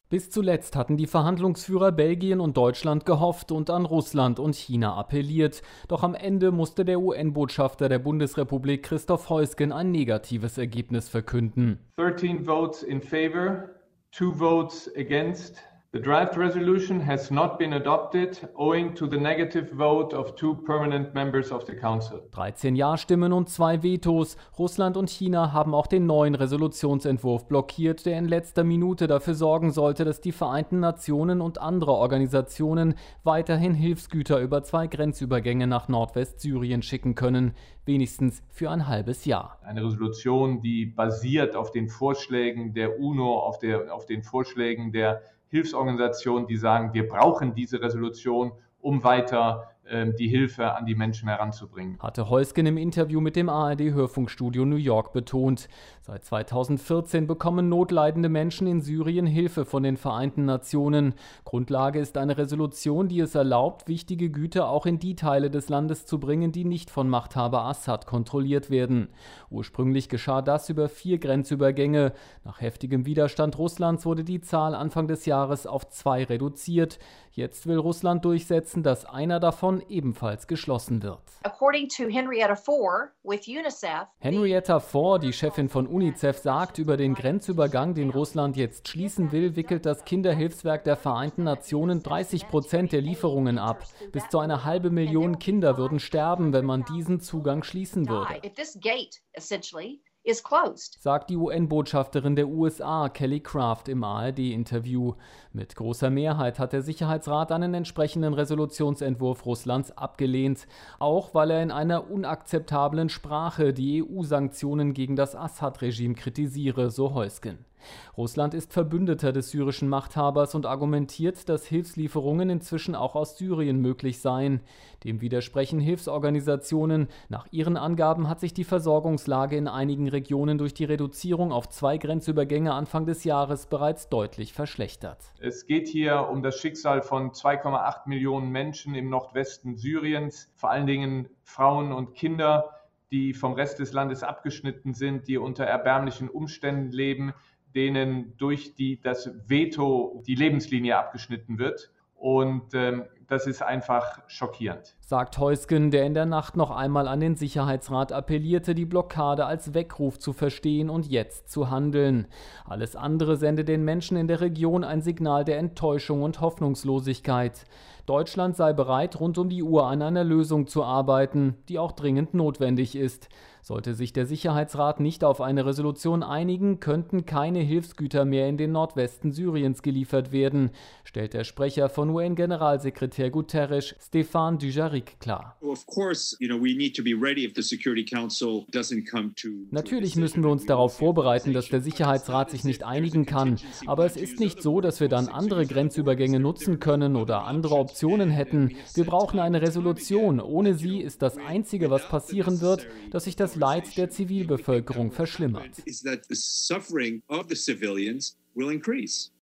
Bis zuletzt hatten die Verhandlungsführer Belgien und Deutschland gehofft und an Russland und China appelliert. Doch am Ende musste der UN-Botschafter der Bundesrepublik Christoph Heusgen ein negatives Ergebnis verkünden. 13 votes in favor, 2 votes against. The draft resolution has not been adopted owing to the negative vote of 2 permanent members of the Council. 13 Ja-Stimmen und 2 Vetos. Russland und China haben auch den neuen Resolutionsentwurf blockiert, der in letzter Minute dafür sorgen sollte, dass die Vereinten Nationen und andere Organisationen weiterhin Hilfsgüter über 2 Grenzübergänge nach Nordwestsyrien schicken können, wenigstens für ein halbes Jahr. Eine Resolution, die basiert auf den Vorschlägen der UNO, auf den Vorschlägen der Hilfsorganisationen, die sagen, wir brauchen diese Resolution, um weiter die Hilfe an die Menschen heranzubringen. Hatte Heusgen im Interview mit dem ARD-Hörfunkstudio New York betont. Seit 2014 bekommen notleidende Menschen in Syrien Hilfe von den Vereinten Nationen. Grundlage ist eine Resolution, die es erlaubt, wichtige Güter auch in die Teile des Landes zu bringen, die nicht von Machthaber Assad kontrolliert werden. Ursprünglich geschah das über 4 Grenzübergänge. Nach heftigem Widerstand Russlands wurde die Zahl Anfang des Jahres auf 2 reduziert. Jetzt will Russland durchsetzen, dass einer davon ebenfalls geschlossen wird. Henrietta Fore, die Chefin von UNICEF, sagt, über den Grenzübergang, den Russland jetzt schließen will, wickelt das Kinderhilfswerk der Vereinten Nationen 30% der Lieferungen ab. Bis zu 500.000 Kinder würden sterben, wenn man diesen Zugang schließen würde, sagt die UN-Botschafterin der USA, Kelly Craft, im ARD-Interview. Mit großer Mehrheit hat der Sicherheitsrat einen entsprechenden Resolutionsentwurf Russlands abgelehnt, auch weil er in einer unakzeptablen Sprache die EU-Sanktionen gegen das Assad-Regime kritisiere, so Heusgen. Russland ist Verbündeter des syrischen Machthabers und argumentiert, dass Hilfslieferungen inzwischen auch aus Syrien möglich seien. Dem widersprechen Hilfsorganisationen. Nach ihren Angaben hat sich die Versorgungslage in einigen Regionen durch die Reduzierung auf 2 Grenzübergänge Anfang des Jahres bereits deutlich verschlechtert. Es geht hier um das Schicksal von 2,8 Millionen Menschen im Nordwesten Syriens, vor allen Dingen Frauen und Kinder, die vom Rest des Landes abgeschnitten sind, die unter erbärmlichen Umständen leben, denen durch das Veto die Lebenslinie abgeschnitten wird. Und das ist einfach schockierend, sagt Heusgen, der in der Nacht noch einmal an den Sicherheitsrat appellierte, die Blockade als Weckruf zu verstehen und jetzt zu handeln. Alles andere sende den Menschen in der Region ein Signal der Enttäuschung und Hoffnungslosigkeit. Deutschland sei bereit, rund um die Uhr an einer Lösung zu arbeiten, die auch dringend notwendig ist. Sollte sich der Sicherheitsrat nicht auf eine Resolution einigen, könnten keine Hilfsgüter mehr in den Nordwesten Syriens geliefert werden, stellt der Sprecher von UN-Generalsekretär Guterres, Stéphane Dujarric, klar. Natürlich müssen wir uns darauf vorbereiten, dass der Sicherheitsrat sich nicht einigen kann. Aber es ist nicht so, dass wir dann andere Grenzübergänge nutzen können oder andere Optionen hätten. Wir brauchen eine Resolution. Ohne sie ist das Einzige, was passieren wird, dass sich das Leid der Zivilbevölkerung verschlimmert.